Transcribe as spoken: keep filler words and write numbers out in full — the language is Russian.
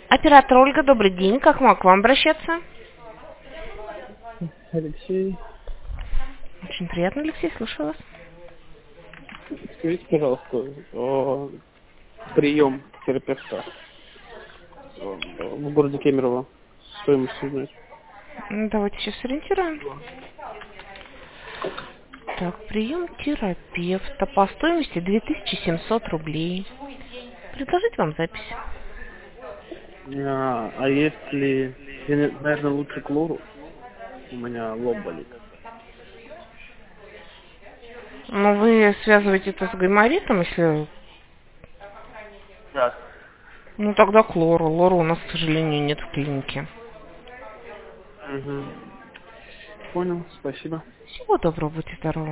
Оператор Ольга, добрый день. Как могу к вам обращаться? Алексей, Очень приятно, Алексей, слушаю вас. скажите, пожалуйста, о, прием терапевта в городе Кемерово, стоимость узнать. Ну, давайте сейчас сориентируем. Так, прием терапевта по стоимости две тысячи семьсот рублей. Предложить вам запись. А, а если, я, наверное, лучше к лору, у меня лоб болит. Ну, вы связываете это с гайморитом, если... Да. Ну, тогда к лору. Лору у нас, к сожалению, нет в клинике. Угу. Понял, спасибо. Всего доброго, будьте здоровы.